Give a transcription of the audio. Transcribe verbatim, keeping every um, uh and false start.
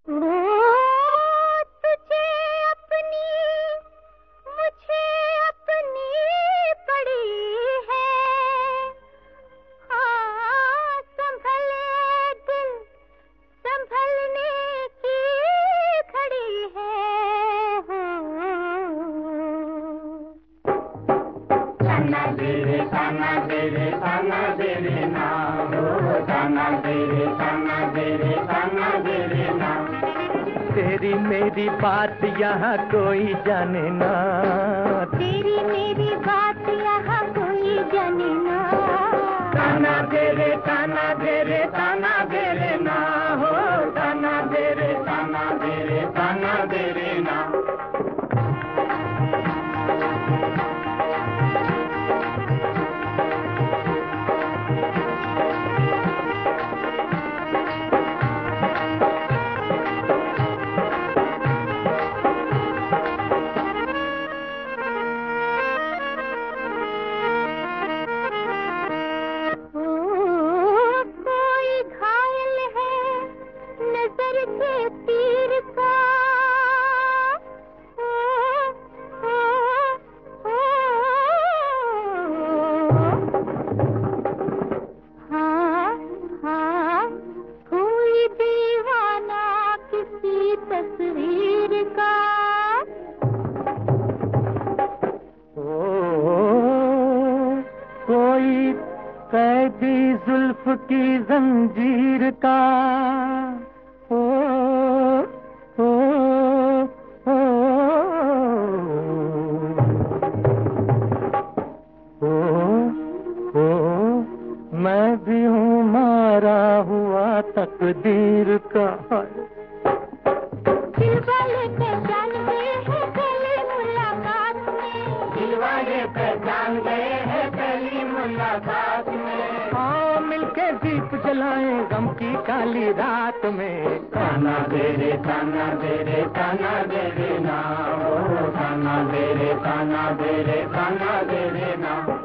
ताना दे रे ताना दे रे ताना दे रे ना हो, ताना दे रे ताना दे रे ताना दे रे ना। तेरी मेरी बात यहाँ कोई जाने ना, तेरी मेरी बात यहाँ कोई जाने ना। ताना दे रे ताना दे रे ताना दे रे ना हो, ताना दे रे ताना दे रे ताना दे रे ना। के तीर का हाँ हाँ कोई दीवाना किसी तस्वीर का। ओ, कोई कैदी जुल्फ की जंजीर का। ओ, ओ, ओ, ओ, ओ, मैं भी हूँ मारा हुआ तकदीर का। दिल वाले पहचान गए हैं पहली मुलाकात में, दिल वाले पहचान गए हैं पहली मुलाकात में। आओ मिलके दीप जलाएं गम की काली रात में। ताना दे रे ताना दे रे ताना दे रे ना, ओ ताना दे रे ताना दे रे ताना दे रे ना।